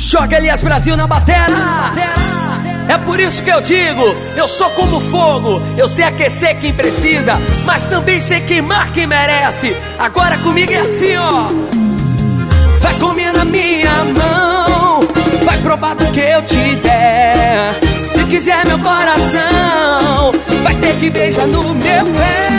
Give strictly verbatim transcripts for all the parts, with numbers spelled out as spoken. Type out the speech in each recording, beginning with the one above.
Joga Elias Brasil na batera. É por isso que eu digo, eu sou como fogo. Eu sei aquecer quem precisa, mas também sei queimar quem merece. Agora comigo é assim, ó. Vai comer na minha mão, vai provar do que eu te der. Se quiser meu coração, vai ter que beijar no meu pé.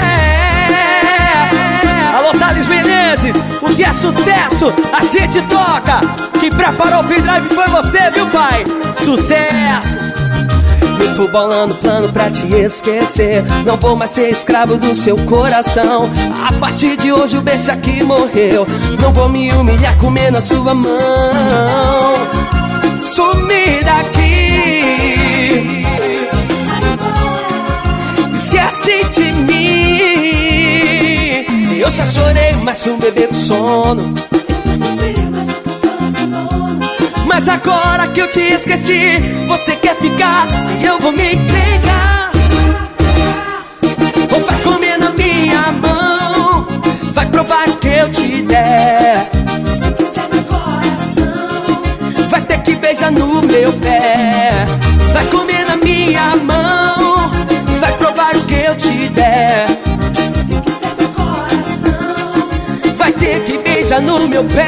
Alô, Thales Menezes, o que é sucesso, a gente toca. Quem preparou o pendrive foi você, viu, pai? Sucesso! Eu tô bolando plano pra te esquecer. Não vou mais ser escravo do seu coração. A partir de hoje o beijo aqui morreu. Não vou me humilhar comendo a sua mão. Sumir daqui, esquece de mim. Eu já chorei mais que um bebê com sono. Mas agora que eu te esqueci, você quer ficar e eu vou me entregar. Ou vai comer na minha mão, vai provar o que eu te der. Se quiser meu coração, vai ter que beijar no meu pé. Vai comer na minha mão, vai provar o que eu te der. Se quiser meu coração, vai ter que beijar no meu pé.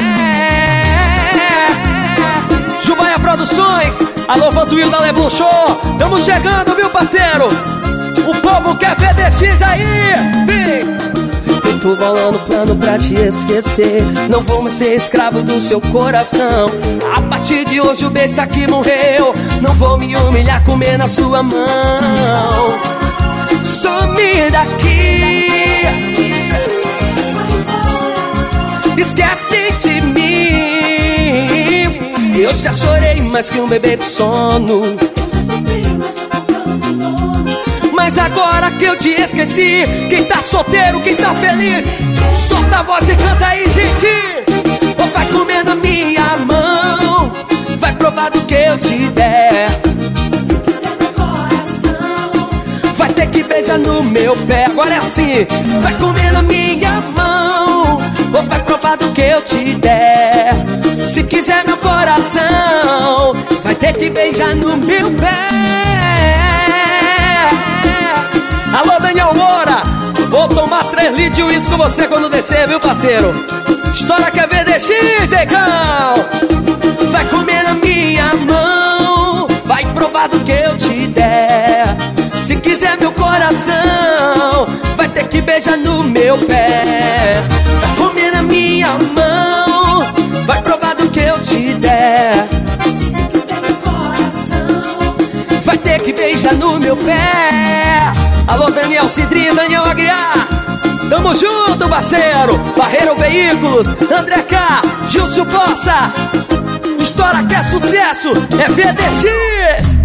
Jubaia Produções, alô Vantuil da Leblon Show. Tamo chegando, viu, parceiro? O povo quer V D X aí, vem! Eu tô bolando plano pra te esquecer. Não vou mais ser escravo do seu coração. A partir de hoje o beijo aqui morreu. Não vou me humilhar comer na sua mão. Some daqui, esquece de mim. Eu já chorei mais que um bebê com sono. Eu já sofri mais um bocão sem dono. Mas agora que eu te esqueci, quem tá solteiro, quem tá feliz, solta a voz e canta aí, gente. Ou vai comer na minha mão, vai provar do que eu te der. Se quiser meu coração, vai ter que beijar no meu pé. Agora é assim, vai comer na minha mão, ou vai provar do que eu te der. Se quiser meu coração, vai ter que beijar no meu pé. Alô, Daniel Moura, vou tomar três litros de uísque com você quando descer, viu, parceiro? História que é V D X, negão. Vai comer na minha mão, vai provar do que eu te der. Se quiser meu coração, vai ter que beijar no meu pé. Vai comer na minha mão, vai provar do que eu te der. Se quiser meu coração, vai ter que beijar no meu pé. Alô, Daniel Cidrinho, Daniel Aguiar, tamo junto, parceiro. Barreiro Veículos, André K, Gilson Poça. História que é sucesso, é V D X.